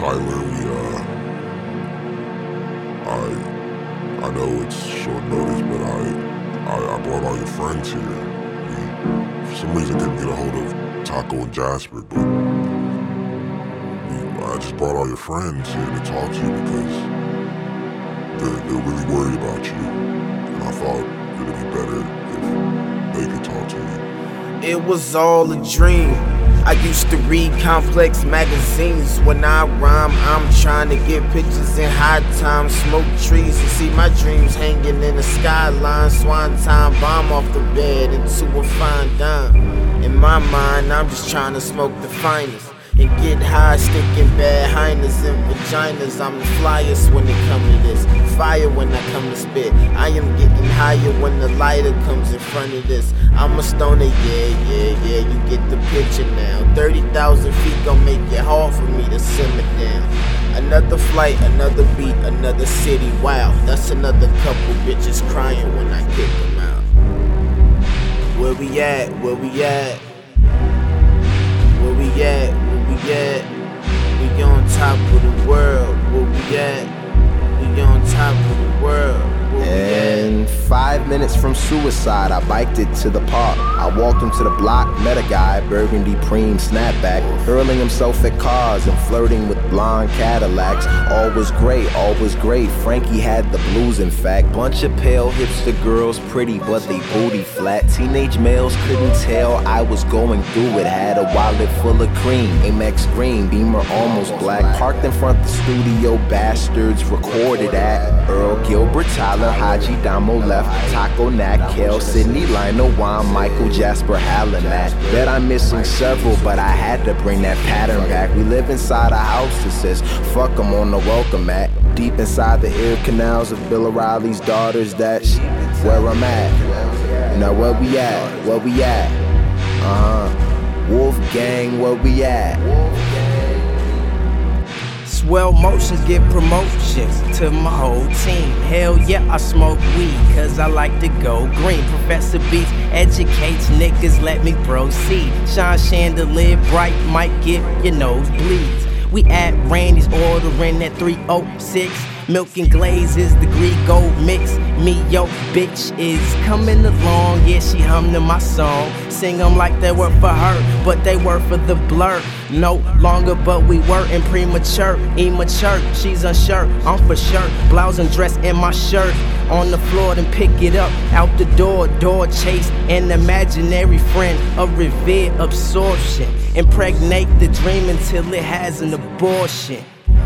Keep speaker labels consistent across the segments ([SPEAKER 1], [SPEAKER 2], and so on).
[SPEAKER 1] Tyler, I know it's short notice, but I brought all your friends here. For some reason couldn't get a hold of Taco and Jasper, but I just brought all your friends here to talk to you because they're really worried about you, and I thought it'd be better if they could talk to you.
[SPEAKER 2] It was all a dream. I used to read complex magazines. When I rhyme, I'm trying to get pictures in high times, smoke trees, and see my dreams hanging in the skyline. Swan time bomb off the bed into a fine dime. In my mind, I'm just trying to smoke the finest and get high, sticking bad hyenas and vaginas. I'm the flyest when it comes to this. Fire when I come to spit. I am getting higher when the lighter comes in front of this. I'm a stoner, yeah, you get the picture now. 30,000 feet gon' make it hard for me to simmer down. Another flight, another beat, another city, wow. That's another couple bitches crying when I kick them out. Where we at, where we at? Where we at, where we at? We on top of the world, where we at? We on top of the world.
[SPEAKER 3] And 5 minutes from suicide, I biked it to the park. I walked him to the block, met a guy, burgundy preem snapback, hurling himself at cars and flirting with blonde Cadillacs. All was great, Frankie had the blues in fact. Bunch of pale hipster girls, pretty but they booty flat. Teenage males couldn't tell I was going through it. Had a wallet full of cream, Amex green, Beamer almost black. Parked in front the studio, bastards recorded at Earl Gilbert, Tyler, Haji, Damo left, Taco, Nat, Kel, Sydney, Lionel, Juan, Michael, Jasper, Hallen, Matt. Bet I'm missing several, but I had to bring that pattern back. We live inside a house that says, fuck 'em on the welcome mat. Deep inside the ear canals of Bill O'Reilly's daughters, that's where I'm at. Now where we at? Where we at? Wolf Gang, where we at?
[SPEAKER 4] Swell motions get promotions to my whole team. Hell yeah, I smoke weed, cause I like to go green. Professor Beats educates niggas, let me proceed. Shine chandelier bright, might get your nose bleeds. We at Randy's ordering that 306. Milk and glaze is the Greek gold mix. Me, yo, bitch is coming along. Yeah, she hummed to my song. Sing them like they were for her, but they were for the blur. No longer, but we were in premature. Immature, she's unsure, I'm for sure. Blouse and dress in my shirt. On the floor, then pick it up. Out the door, door chase. An imaginary friend, a revered absorption. Impregnate the dream until it has an abortion.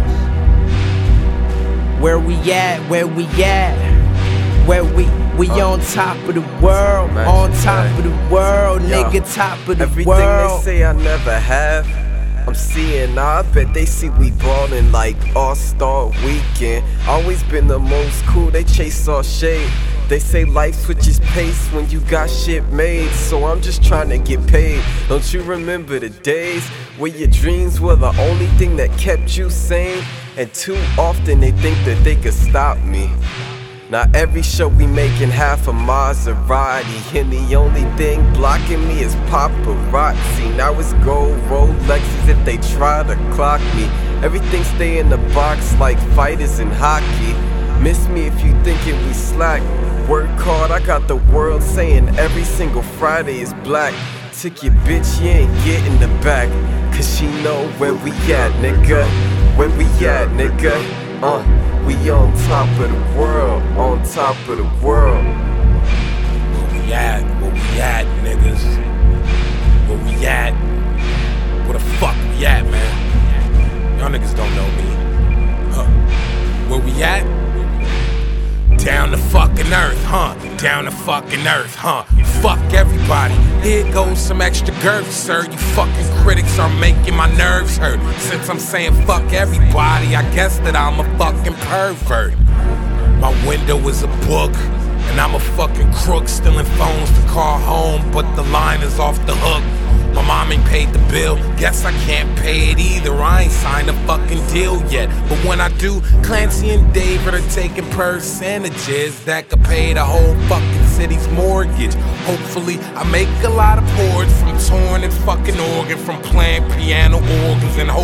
[SPEAKER 4] Where we at, where we at? Where we on top of the world, on top of the world, nigga, top of the
[SPEAKER 5] everything
[SPEAKER 4] world.
[SPEAKER 5] Everything they say I never have, I'm seeing now. I bet they see we ballin' like All-Star Weekend. Always been the most cool, they chase all shade. They say life switches pace when you got shit made, so I'm just trying to get paid. Don't you remember the days where your dreams were the only thing that kept you sane? And too often they think that they could stop me. Now every show we making half a Maserati, and the only thing blocking me is paparazzi. Now it's gold Rolexes if they try to clock me. Everything stay in the box like fighters in hockey. Miss me if you thinking we slack. Work hard, I got the world saying every single Friday is black. Took your bitch, you ain't getting the back, cause she know where we at, nigga. Where we at, nigga? We on top of the world, on top of the world.
[SPEAKER 6] Where we at, niggas? Where we at? Where the fuck we at, man? Y'all niggas don't know me. Where we at? Down to fucking earth, down to fucking earth, Fuck everybody, here goes some extra girth, sir. You fucking critics are making my nerves hurt. Since I'm saying fuck everybody, I guess that I'm a fucking pervert. My window is a book, and I'm a fucking crook, stealing phones to call home, but the line is off the hook. My mom ain't paid the bill, guess I can't pay it either. I ain't signed a fucking deal yet, but when I do, Clancy and David are taking percentages that could pay the whole fucking city's mortgage. Hopefully, I make a lot of boards from torn and fucking organ, from playing piano organs, and hopefully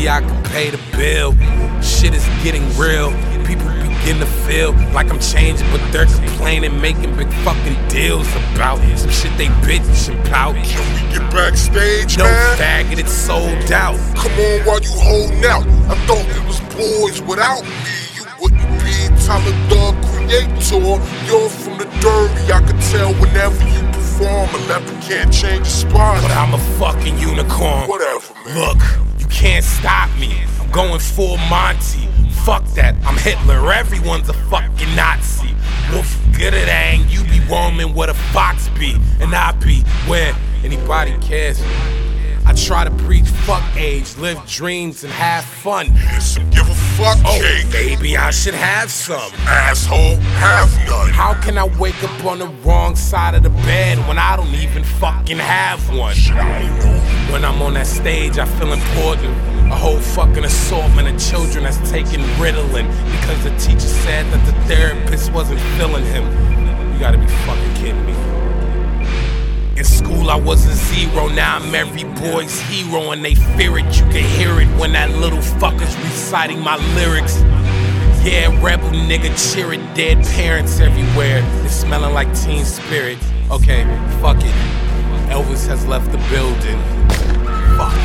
[SPEAKER 6] maybe I can pay the bill. Shit is getting real. People begin to feel like I'm changing, but they're complaining, making big fucking deals about some shit they bitch and pout.
[SPEAKER 1] Can we get backstage,
[SPEAKER 6] No
[SPEAKER 1] man?
[SPEAKER 6] faggot, it's sold out.
[SPEAKER 1] Come on while you holding out. I thought it was boys without me. You wouldn't be Tyler the Creator. You're from the dirty. I could tell whenever you perform. A leopard can't change your spot.
[SPEAKER 6] But I'm a fucking unicorn.
[SPEAKER 1] Whatever, man.
[SPEAKER 6] Look, you can't stop me. I'm going full Monty. Fuck that, I'm Hitler. Everyone's a fucking Nazi. Wolf Gooderdang, you be roaming where the fox be, and I be where anybody cares. I try to preach fuck age, live dreams and have fun.
[SPEAKER 1] Yes, give a fuck, cake.
[SPEAKER 6] Maybe I should have some.
[SPEAKER 1] Asshole, have none.
[SPEAKER 6] How can I wake up on the wrong side of the bed when I don't even fucking have one? When I'm on that stage, I feel important. A whole fucking assortment of children that's taking Ritalin because the teacher said that the therapist wasn't feeling him. You gotta be fucking kidding me. In school I was a zero, now I'm every boy's hero, and they fear it, you can hear it when that little fucker's reciting my lyrics. Yeah, rebel nigga cheer it, dead parents everywhere, it's smelling like Teen Spirit. Okay, fuck it, Elvis has left the building. Fuck.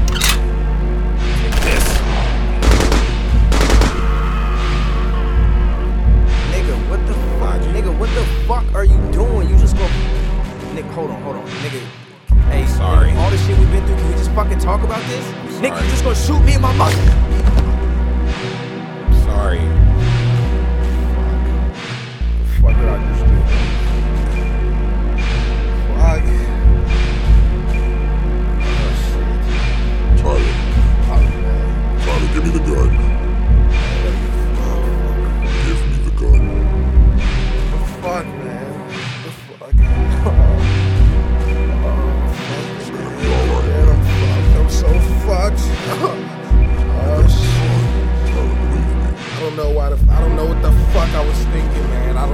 [SPEAKER 6] Take this.
[SPEAKER 4] Nigga, what the fuck? Nigga, what the fuck are you doing? You just go. Nigga, hold on. Nigga. Hey,
[SPEAKER 6] Sorry.
[SPEAKER 4] All this shit we've been through, can we just fucking talk about this? Nigga, you just gonna shoot me in my mouth?
[SPEAKER 6] Sorry.
[SPEAKER 4] Fuck did I just do? Fuck.
[SPEAKER 1] Tyler, give me the gun. Give me the gun.
[SPEAKER 4] Fuck, man. The fuck.
[SPEAKER 1] It's gonna be alright.
[SPEAKER 4] Man, I'm fucked. I'm so fucked. Oh shit.
[SPEAKER 1] Tyler, believe me.
[SPEAKER 4] I don't know what the fuck I was thinking, man. Oh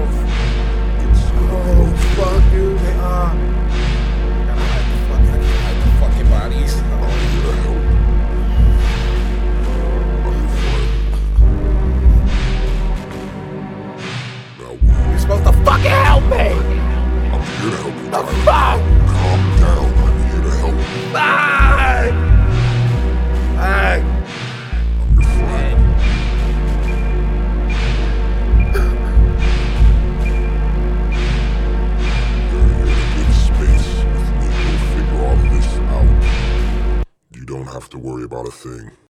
[SPEAKER 4] fuck, dude. I can't hide the fucking bodies.
[SPEAKER 1] I'm here to help. Now,
[SPEAKER 4] You're supposed to fucking help me.
[SPEAKER 1] I'm here to help you,
[SPEAKER 4] The
[SPEAKER 1] Tyler.
[SPEAKER 4] fuck?
[SPEAKER 1] Calm down. I'm here to help you.
[SPEAKER 4] Fuck.
[SPEAKER 1] I'm your friend. You're here to get space with me. We'll figure all this out. You don't have to worry about a thing.